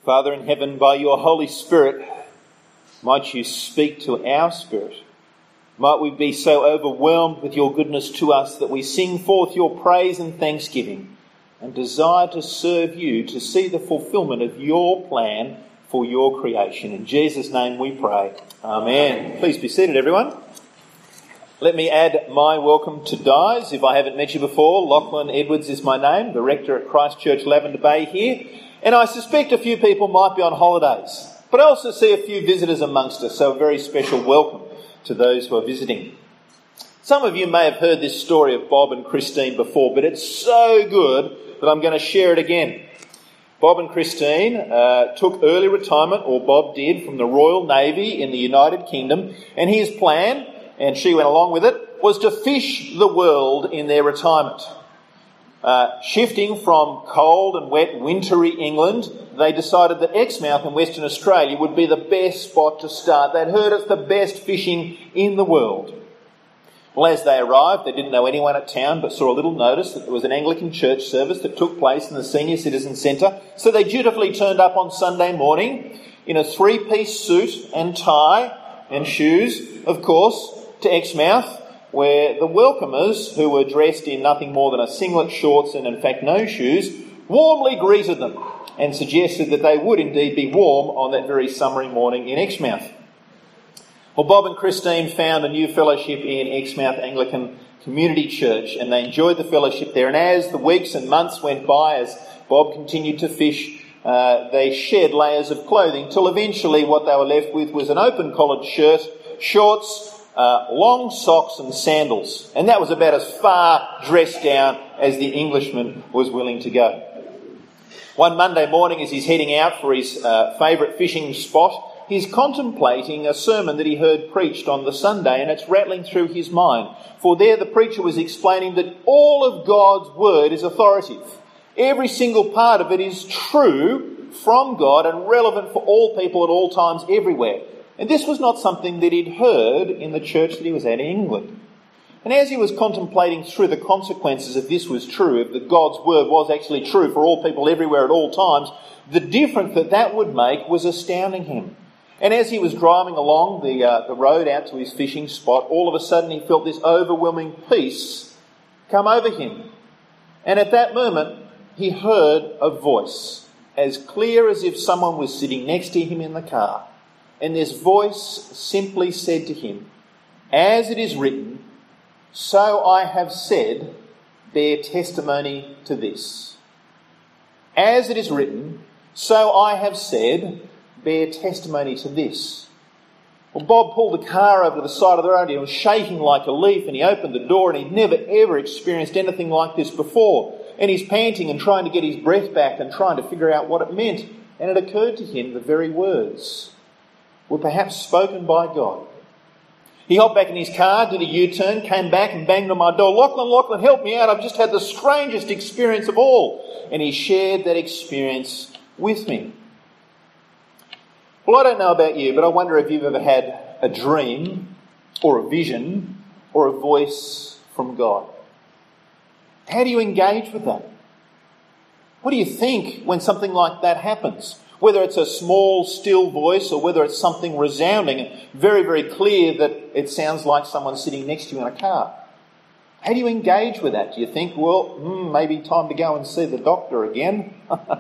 Father in heaven, by your Holy Spirit, might you speak to our spirit. Might we be so overwhelmed with your goodness to us that we sing forth your praise and thanksgiving and desire to serve you, to see the fulfilment of your plan for your creation. In Jesus' name we pray. Amen. Please be seated, everyone. Let me add my welcome to Dies. If I haven't met you before, Lachlan Edwards is my name, the rector at Christ Church Lavender Bay here. And I suspect a few people might be on holidays, but I also see a few visitors amongst us, so a very special welcome to those who are visiting. Some of you may have heard this story of Bob and Christine before, but it's so good that I'm going to share it again. Bob and Christine took early retirement, or Bob did, from the Royal Navy in the United Kingdom, and his plan, and she went along with it, was to fish the world in their retirement. Shifting from cold and wet wintry England, they decided that Exmouth in Western Australia would be the best spot to start. They'd heard it's the best fishing in the world. Well, as they arrived, they didn't know anyone at town, but saw a little notice that there was an Anglican church service that took place in the Senior Citizen Centre. So they dutifully turned up on Sunday morning in a three-piece suit and tie and shoes, of course, to Exmouth, where the welcomers, who were dressed in nothing more than a singlet, shorts and in fact no shoes, warmly greeted them and suggested that they would indeed be warm on that very summery morning in Exmouth. Well, Bob and Christine found a new fellowship in Exmouth Anglican Community Church, and they enjoyed the fellowship there. And as the weeks and months went by, as Bob continued to fish, they shed layers of clothing till eventually what they were left with was an open-collared shirt, shorts, long socks and sandals. And that was about as far dressed down as the Englishman was willing to go. One Monday morning, as he's heading out for his favourite fishing spot, he's contemplating a sermon that he heard preached on the Sunday, and it's rattling through his mind. For there the preacher was explaining that all of God's word is authoritative. Every single part of it is true from God and relevant for all people at all times everywhere. And this was not something that he'd heard in the church that he was at in England. And as he was contemplating through the consequences if this was true, if God's word was actually true for all people everywhere at all times, the difference that would make was astounding him. And as he was driving along the road out to his fishing spot, all of a sudden he felt this overwhelming peace come over him. And at that moment, he heard a voice, as clear as if someone was sitting next to him in the car. And this voice simply said to him, "As it is written, so I have said, bear testimony to this." As it is written, so I have said, bear testimony to this. Well, Bob pulled the car over to the side of the road and he was shaking like a leaf, and he opened the door, and he'd never ever experienced anything like this before. And he's panting and trying to get his breath back and trying to figure out what it meant. And it occurred to him the very words were perhaps spoken by God. He hopped back in his car, did a U-turn, came back and banged on my door. Lachlan, help me out. I've just had the strangest experience of all. And he shared that experience with me. Well, I don't know about you, but I wonder if you've ever had a dream or a vision or a voice from God. How do you engage with that? What do you think when something like that happens? Whether it's a small, still voice or whether it's something resounding and very, very clear that it sounds like someone sitting next to you in a car. How do you engage with that? Do you think, maybe time to go and see the doctor again?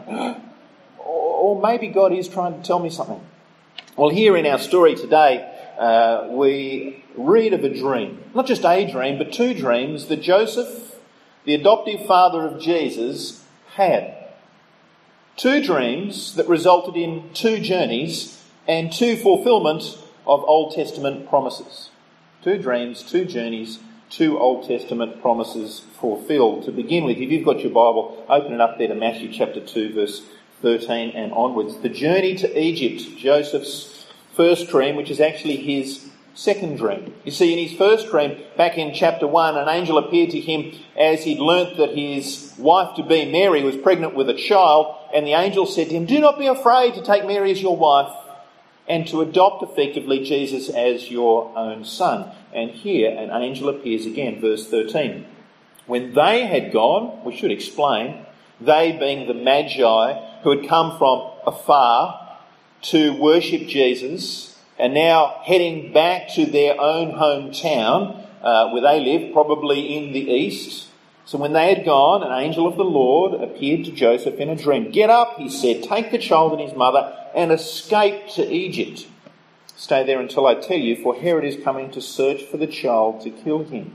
or maybe God is trying to tell me something. Well, here in our story today, we read of a dream. Not just a dream, but two dreams that Joseph, the adoptive father of Jesus, had. Two dreams that resulted in two journeys and two fulfilment of Old Testament promises. Two dreams, two journeys, two Old Testament promises fulfilled. To begin with, if you've got your Bible, open it up there to Matthew chapter 2, verse 13 and onwards. The journey to Egypt, Joseph's first dream, which is actually his second dream. You see, in his first dream, back in chapter 1, an angel appeared to him as he'd learnt that his wife-to-be, Mary, was pregnant with a child, and the angel said to him, "Do not be afraid to take Mary as your wife and to adopt effectively Jesus as your own son." And here an angel appears again, verse 13. When they had gone, we should explain, they being the Magi who had come from afar to worship Jesus and now heading back to their own hometown where they lived, probably in the east. So when they had gone, an angel of the Lord appeared to Joseph in a dream. "Get up," he said, "take the child and his mother and escape to Egypt. Stay there until I tell you, for Herod is coming to search for the child to kill him."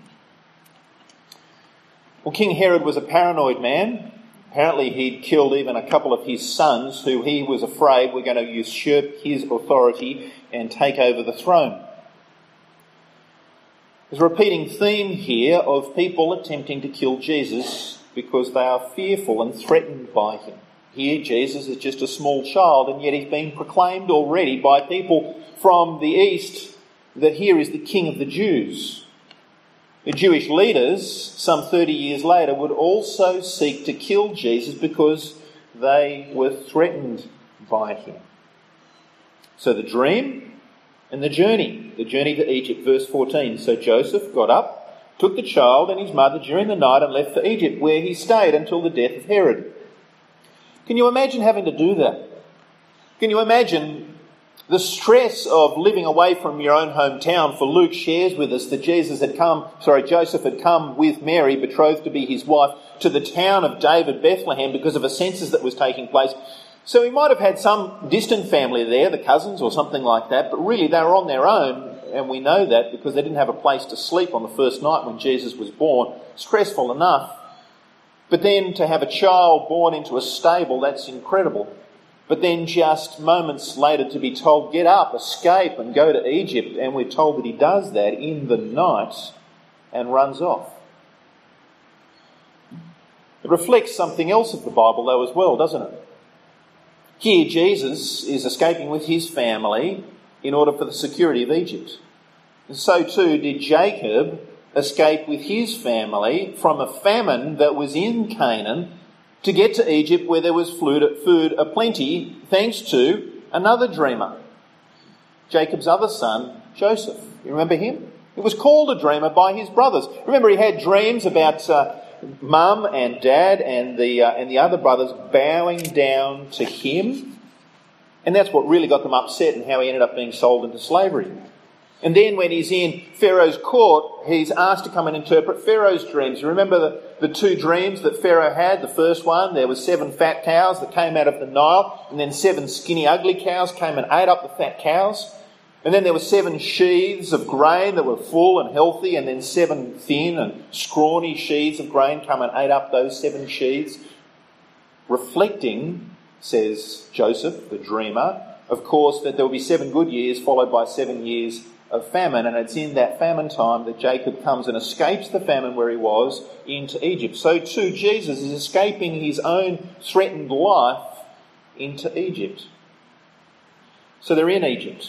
Well, King Herod was a paranoid man. Apparently he'd killed even a couple of his sons who he was afraid were going to usurp his authority and take over the throne. There's a repeating theme here of people attempting to kill Jesus because they are fearful and threatened by him. Here Jesus is just a small child, and yet he's been proclaimed already by people from the east that here is the King of the Jews. The Jewish leaders, some 30 years later, would also seek to kill Jesus because they were threatened by him. So the dream and the journey to Egypt, verse 14. "So Joseph got up, took the child and his mother during the night and left for Egypt, where he stayed until the death of Herod." Can you imagine having to do that? Can you imagine the stress of living away from your own hometown? For Luke shares with us that Joseph had come with Mary, betrothed to be his wife, to the town of David, Bethlehem, because of a census that was taking place. So he might have had some distant family there, the cousins or something like that, but really they were on their own, and we know that because they didn't have a place to sleep on the first night when Jesus was born. Stressful enough. But then to have a child born into a stable, that's incredible. But then just moments later to be told, "Get up, escape and go to Egypt," and we're told that he does that in the night and runs off. It reflects something else of the Bible though as well, doesn't it? Here Jesus is escaping with his family in order for the security of Egypt. And so too did Jacob escape with his family from a famine that was in Canaan to get to Egypt, where there was food aplenty, thanks to another dreamer, Jacob's other son, Joseph. You remember him? He was called a dreamer by his brothers. Remember, he had dreams about mum and dad and the other brothers bowing down to him, and that's what really got them upset and how he ended up being sold into slavery. And then when he's in Pharaoh's court, he's asked to come and interpret Pharaoh's dreams. You remember the two dreams that Pharaoh had? The first one, there were 7 fat cows that came out of the Nile, and then 7 skinny ugly cows came and ate up the fat cows. And then there were 7 sheaves of grain that were full and healthy, and then 7 thin and scrawny sheaves of grain come and ate up those 7 sheaves. Reflecting, says Joseph, the dreamer, of course, that there will be 7 good years followed by 7 years of famine, and it's in that famine time that Jacob comes and escapes the famine where he was into Egypt. So too Jesus is escaping his own threatened life into Egypt. So they're in Egypt.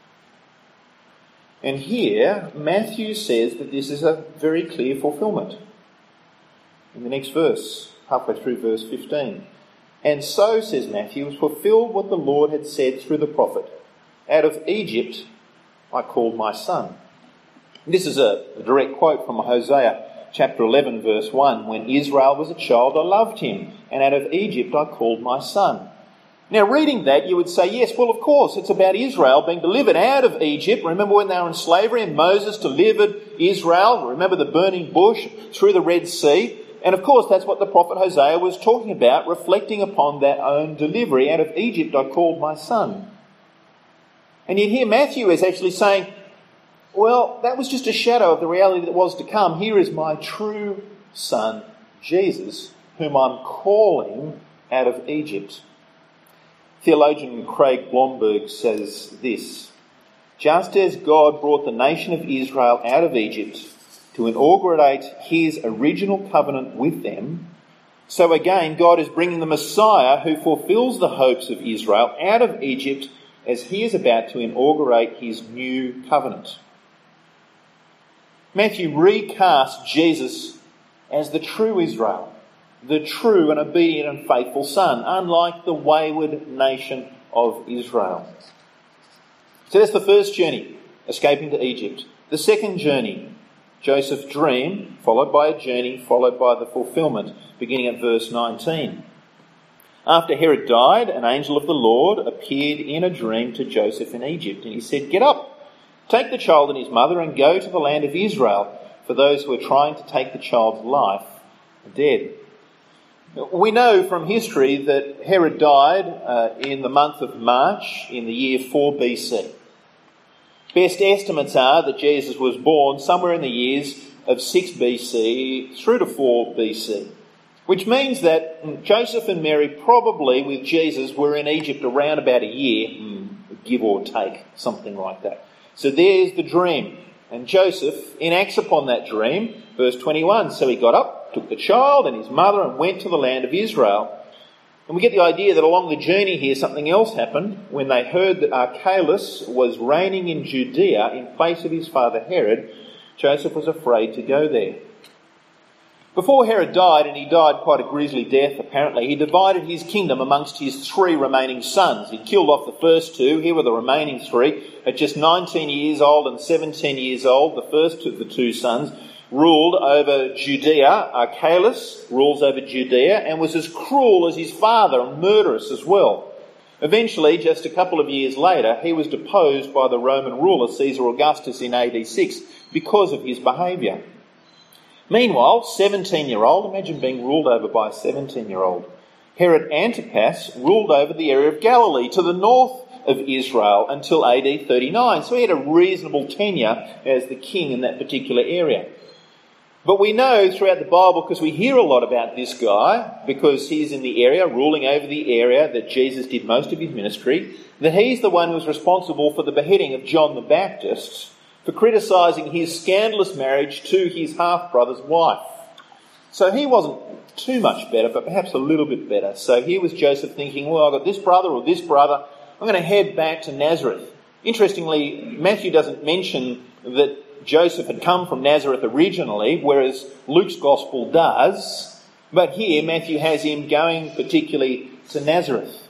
And here Matthew says that this is a very clear fulfilment. In the next verse, halfway through verse 15. "And so," says Matthew, "was fulfilled what the Lord had said through the prophet. Out of Egypt I called my son." This is a direct quote from Hosea chapter 11 verse 1. "When Israel was a child, I loved him, and out of Egypt I called my son." Now reading that you would say, yes, well of course it's about Israel being delivered out of Egypt. Remember when they were in slavery and Moses delivered Israel? Remember the burning bush through the Red Sea? And of course that's what the prophet Hosea was talking about, reflecting upon that own delivery. "Out of Egypt I called my son." And yet here Matthew is actually saying, well, that was just a shadow of the reality that was to come. Here is my true son, Jesus, whom I'm calling out of Egypt. Theologian Craig Blomberg says this: "Just as God brought the nation of Israel out of Egypt to inaugurate his original covenant with them, so again God is bringing the Messiah who fulfills the hopes of Israel out of Egypt as he is about to inaugurate his new covenant." Matthew recasts Jesus as the true Israel, the true and obedient and faithful son, unlike the wayward nation of Israel. So that's the first journey, escaping to Egypt. The second journey, Joseph's dream, followed by a journey, followed by the fulfilment, beginning at verse 19. After Herod died, an angel of the Lord appeared in a dream to Joseph in Egypt, and he said, "Get up, take the child and his mother and go to the land of Israel, for those who are trying to take the child's life are dead." We know from history that Herod died in the month of March in the year 4 BC. Best estimates are that Jesus was born somewhere in the years of 6 BC through to 4 BC, which means that Joseph and Mary probably with Jesus were in Egypt around about a year, give or take, something like that. So there's the dream. And Joseph enacts upon that dream, verse 21. So he got up, took the child and his mother and went to the land of Israel. And we get the idea that along the journey here something else happened when they heard that Archelaus was reigning in Judea in place of his father Herod. Joseph was afraid to go there. Before Herod died, and he died quite a grisly death apparently, he divided his kingdom amongst his 3 remaining sons. He killed off the first 2. Here were the remaining 3. At just 19 years old and 17 years old, the first of the 2 sons ruled over Judea. Archelaus rules over Judea and was as cruel as his father and murderous as well. Eventually, just a couple of years later, he was deposed by the Roman ruler Caesar Augustus in AD 6 because of his behaviour. Meanwhile, 17-year-old, imagine being ruled over by a 17-year-old, Herod Antipas ruled over the area of Galilee to the north of Israel until AD 39. So he had a reasonable tenure as the king in that particular area. But we know throughout the Bible, because we hear a lot about this guy, because he's in the area, ruling over the area that Jesus did most of his ministry, that he's the one who was responsible for the beheading of John the Baptist, for criticising his scandalous marriage to his half-brother's wife. So he wasn't too much better, but perhaps a little bit better. So here was Joseph thinking, well, I've got this brother or this brother, I'm going to head back to Nazareth. Interestingly, Matthew doesn't mention that Joseph had come from Nazareth originally, whereas Luke's Gospel does. But here Matthew has him going particularly to Nazareth.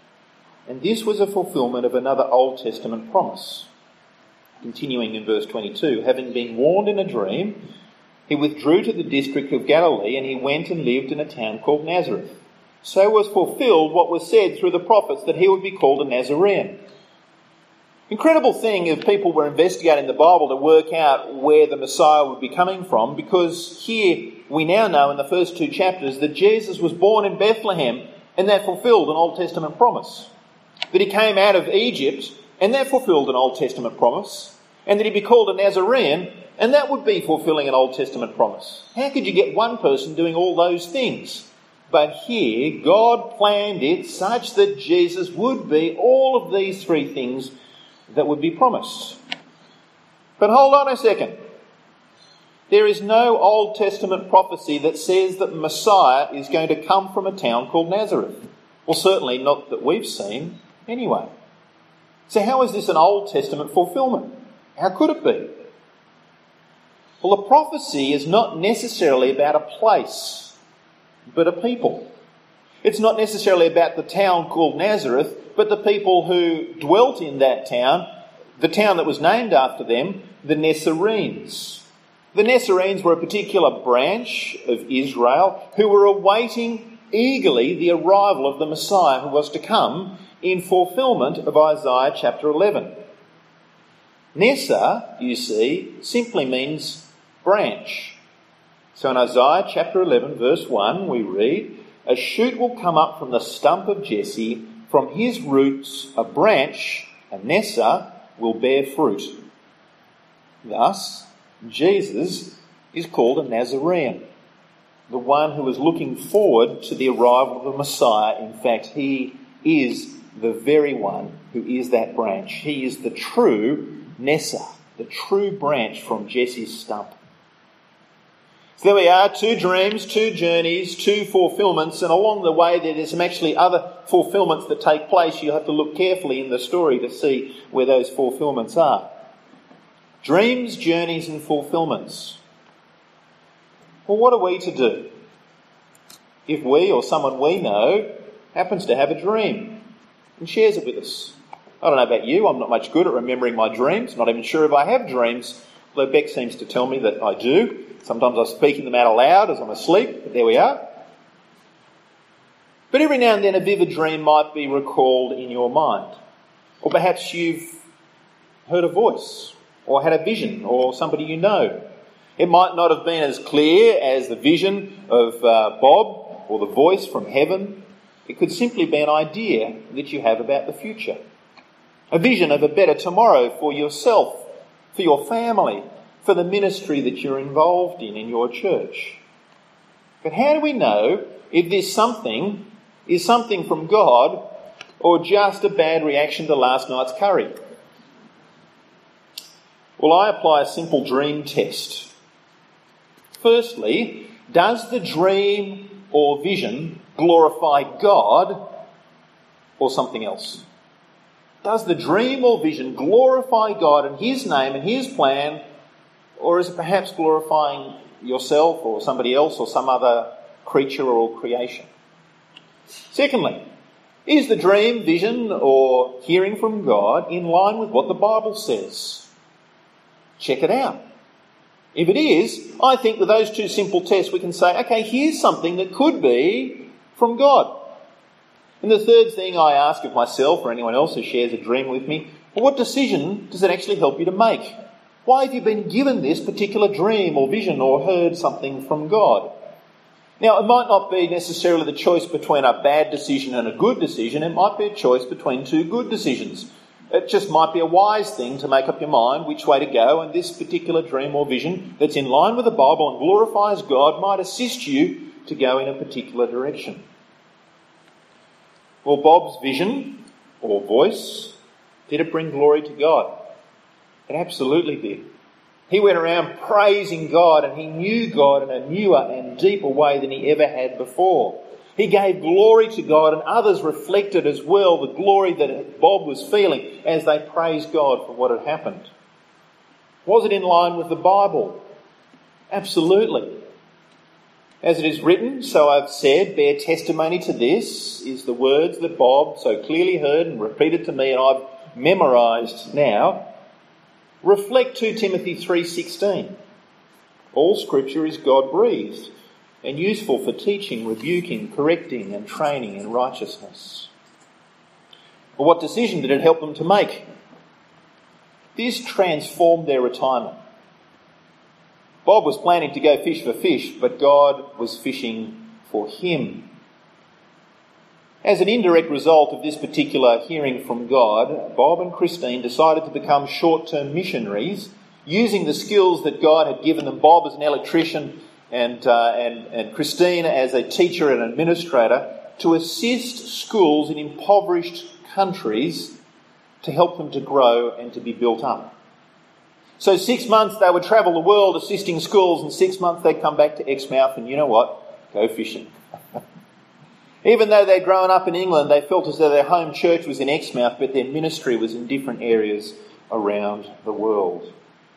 And this was a fulfilment of another Old Testament promise. Continuing in verse 22, having been warned in a dream, he withdrew to the district of Galilee and he went and lived in a town called Nazareth. So was fulfilled what was said through the prophets that he would be called a Nazarene. Incredible thing if people were investigating the Bible to work out where the Messiah would be coming from, because here we now know in the first 2 chapters that Jesus was born in Bethlehem and that fulfilled an Old Testament promise. That he came out of Egypt and that fulfilled an Old Testament promise. And that he'd be called a Nazarene, and that would be fulfilling an Old Testament promise. How could you get one person doing all those things? But here, God planned it such that Jesus would be all of these 3 things that would be promised. But hold on a second. There is no Old Testament prophecy that says that Messiah is going to come from a town called Nazareth. Well, certainly not that we've seen anyway. So how is this an Old Testament fulfilment? How could it be? Well, a prophecy is not necessarily about a place, but a people. It's not necessarily about the town called Nazareth, but the people who dwelt in that town, the town that was named after them, the Nazarenes. The Nazarenes were a particular branch of Israel who were awaiting eagerly the arrival of the Messiah who was to come in fulfilment of Isaiah chapter 11. Nessa, you see, simply means branch. So in Isaiah chapter 11 verse 1 we read, "A shoot will come up from the stump of Jesse, from his roots a branch, a Nessa, will bear fruit." Thus, Jesus is called a Nazarene, the one who is looking forward to the arrival of the Messiah. In fact, he is the very one who is that branch. He is the true Nessa, the true branch from Jesse's stump. So there we are, 2 dreams, 2 journeys, 2 fulfilments, and along the way there's some actually other fulfilments that take place. You have to look carefully in the story to see where those fulfilments are. Dreams, journeys and fulfilments. Well, what are we to do if we or someone we know happens to have a dream and shares it with us? I don't know about you, I'm not much good at remembering my dreams, not even sure if I have dreams, although Beck seems to tell me that I do. Sometimes I'm speaking them out aloud as I'm asleep, but there we are. But every now and then a vivid dream might be recalled in your mind. Or perhaps you've heard a voice or had a vision or somebody you know. It might not have been as clear as the vision of Bob or the voice from heaven. It could simply be an idea that you have about the future. A vision of a better tomorrow for yourself, for your family, for the ministry that you're involved in your church. But how do we know if this something is something from God or just a bad reaction to last night's curry? Well, I apply a simple dream test. Firstly, does the dream or vision glorify God or something else? Does the dream or vision glorify God and His name and His plan, or is it perhaps glorifying yourself or somebody else or some other creature or creation? Secondly, is the dream, vision or hearing from God in line with what the Bible says? Check it out. If it is, I think with those two simple tests we can say, okay, here's something that could be from God. And the third thing I ask of myself or anyone else who shares a dream with me, well, what decision does it actually help you to make? Why have you been given this particular dream or vision or heard something from God? Now, it might not be necessarily the choice between a bad decision and a good decision. It might be a choice between two good decisions. It just might be a wise thing to make up your mind which way to go, and this particular dream or vision that's in line with the Bible and glorifies God might assist you to go in a particular direction. Well, Bob's vision or voice, did it bring glory to God? It absolutely did. He went around praising God, and he knew God in a newer and deeper way than he ever had before. He gave glory to God, and others reflected as well the glory that Bob was feeling as they praised God for what had happened. Was it in line with the Bible? Absolutely. As it is written, so I've said, bear testimony to this, is the words that Bob so clearly heard and repeated to me and I've memorised now. Reflect 2 Timothy 3:16. All scripture is God-breathed and useful for teaching, rebuking, correcting and training in righteousness. Well, what decision did it help them to make? This transformed their retirement. Bob was planning to go fish for fish, but God was fishing for him. As an indirect result of this particular hearing from God, Bob and Christine decided to become short-term missionaries, using the skills that God had given them. Bob as an electrician and Christine as a teacher and administrator, to assist schools in impoverished countries to help them to grow and to be built up. So 6 months they would travel the world assisting schools, and 6 months they'd come back to Exmouth and you know what? Go fishing. Even though they'd grown up in England, they felt as though their home church was in Exmouth, but their ministry was in different areas around the world.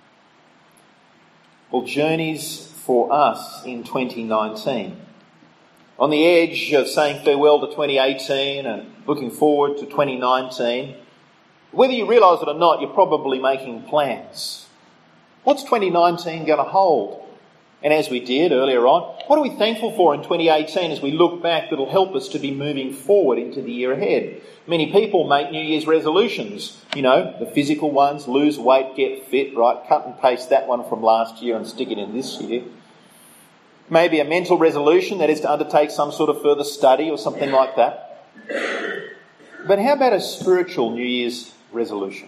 Well, journeys for us in 2019. On the edge of saying farewell to 2018 and looking forward to 2019, whether you realise it or not, you're probably making plans. What's 2019 going to hold? And as we did earlier on, what are we thankful for in 2018 as we look back that'll help us to be moving forward into the year ahead? Many people make New Year's resolutions. You know, the physical ones, lose weight, get fit, right? Cut and paste that one from last year and stick it in this year. Maybe a mental resolution, that is to undertake some sort of further study or something like that. But how about a spiritual New Year's resolution?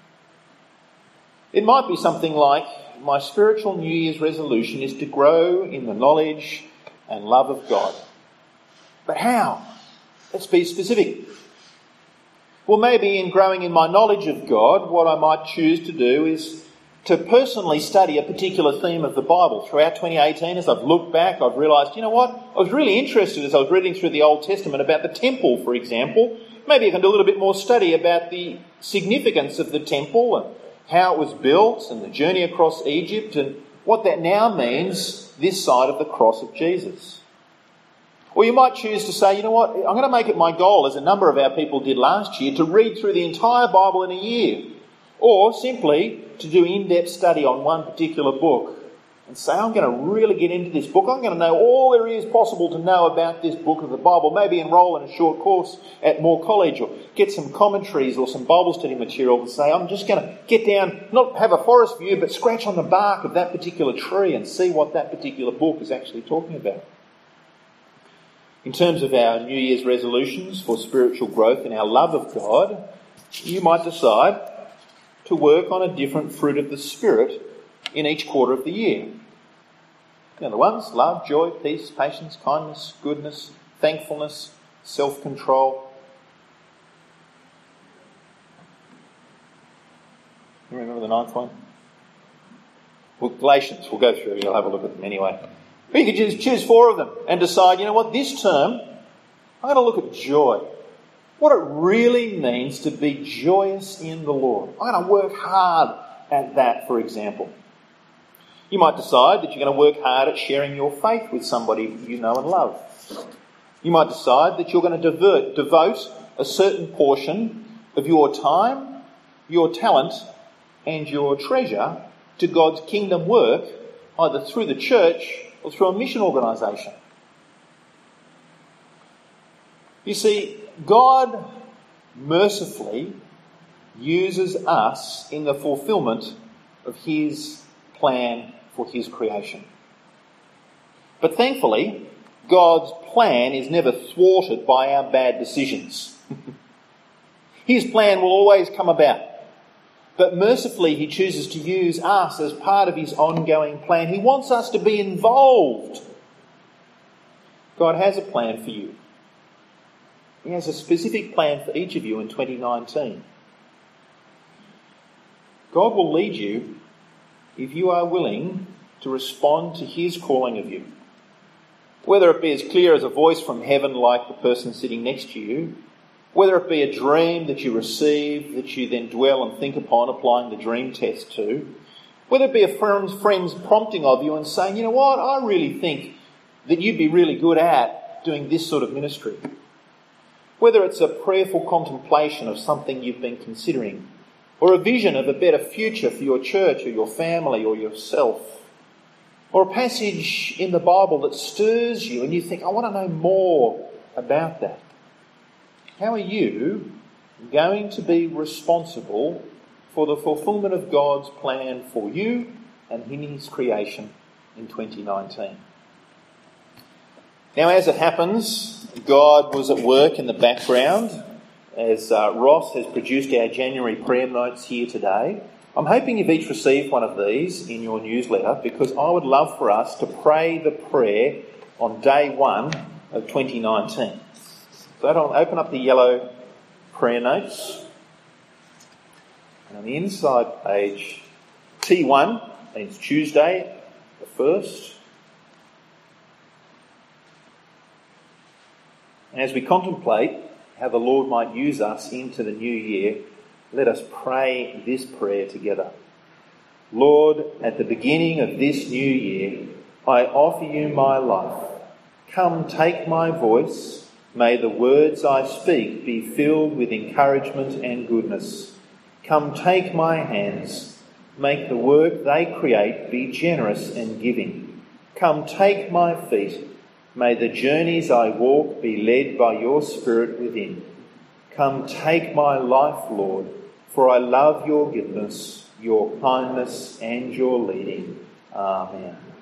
It might be something like, my spiritual New Year's resolution is to grow in the knowledge and love of God. But how? Let's be specific. Well, maybe in growing in my knowledge of God, what I might choose to do is to personally study a particular theme of the Bible. Throughout 2018, as I've looked back, I've realised, you know what? I was really interested as I was reading through the Old Testament about the temple, for example. Maybe I can do a little bit more study about the significance of the temple and how it was built and the journey across Egypt and what that now means this side of the cross of Jesus. Or you might choose to say, you know what, I'm going to make it my goal, as a number of our people did last year, to read through the entire Bible in a year. Or simply to do in-depth study on one particular book and say, I'm going to really get into this book. I'm going to know all there is possible to know about this book of the Bible. Maybe enroll in a short course at Moore College, or get some commentaries or some Bible study material and say, I'm just going to get down, not have a forest view, but scratch on the bark of that particular tree and see what that particular book is actually talking about. In terms of our New Year's resolutions for spiritual growth in our love of God, you might decide to work on a different fruit of the Spirit in each quarter of the year. The ones, love, joy, peace, patience, kindness, goodness, thankfulness, self-control. You remember the 9th one? Well, Galatians, we'll go through, you'll have a look at them anyway. But you could choose 4 of them and decide, you know what, this term, I'm going to look at joy. What it really means to be joyous in the Lord. I'm going to work hard at that, for example. You might decide that you're going to work hard at sharing your faith with somebody you know and love. You might decide that you're going to devote a certain portion of your time, your talent, and your treasure to God's kingdom work, either through the church or through a mission organisation. You see, God mercifully uses us in the fulfilment of His plan for His creation. But thankfully, God's plan is never thwarted by our bad decisions. His plan will always come about. But mercifully, He chooses to use us as part of His ongoing plan. He wants us to be involved. God has a plan for you. He has a specific plan for each of you in 2019. God will lead you if you are willing to respond to His calling of you. Whether it be as clear as a voice from heaven like the person sitting next to you, whether it be a dream that you receive that you then dwell and think upon applying the dream test to, whether it be a friend's prompting of you and saying, you know what, I really think that you'd be really good at doing this sort of ministry. Whether it's a prayerful contemplation of something you've been considering, or a vision of a better future for your church or your family or yourself, or a passage in the Bible that stirs you and you think, I want to know more about that. How are you going to be responsible for the fulfilment of God's plan for you and in His creation in 2019? Now, as it happens, God was at work in the background as Ross has produced our January prayer notes here today. I'm hoping you've each received one of these in your newsletter, because I would love for us to pray the prayer on day 1 of 2019. So I'll open up the yellow prayer notes. And on the inside page, T1 means Tuesday, the 1st. And as we contemplate how the Lord might use us into the new year, let us pray this prayer together. Lord, at the beginning of this new year, I offer you my life. Come, take my voice. May the words I speak be filled with encouragement and goodness. Come, take my hands. Make the work they create be generous and giving. Come, take my feet. May the journeys I walk be led by your Spirit within. Come, take my life, Lord, for I love your goodness, your kindness and your leading. Amen.